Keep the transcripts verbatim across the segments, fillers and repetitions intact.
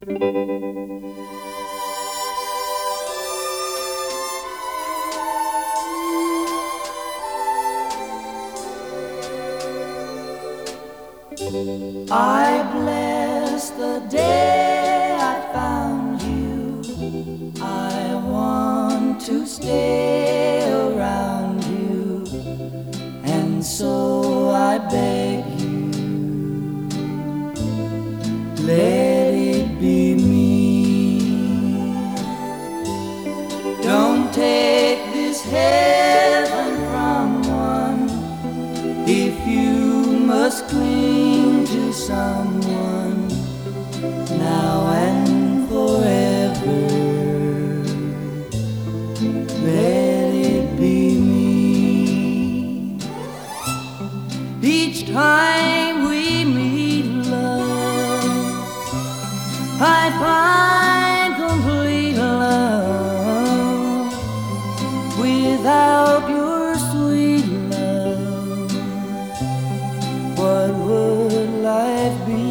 I bless the day I found you. I want to stay around you, and so I beg you, let it be me. Don't take this heaven from one if you must cling to someone now and forever. Let it be me. Each time we meet, love, I find complete love without your sweet love. What would life be?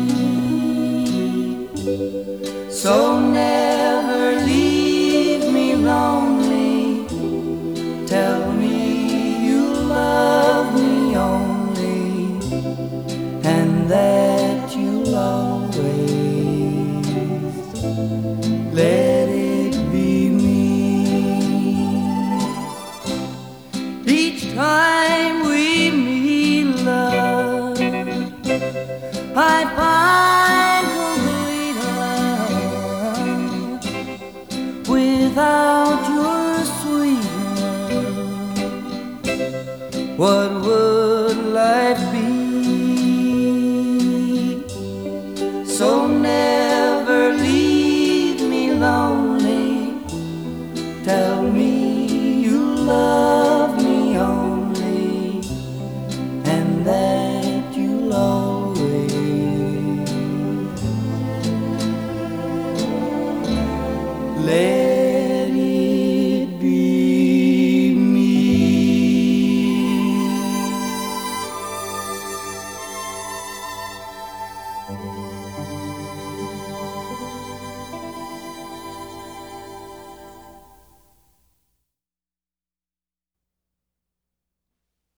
So never leave me lonely. Tell me you love me only, and that you'll always let it be me. Each time we meet, love, I find complete love without your sweet love. What would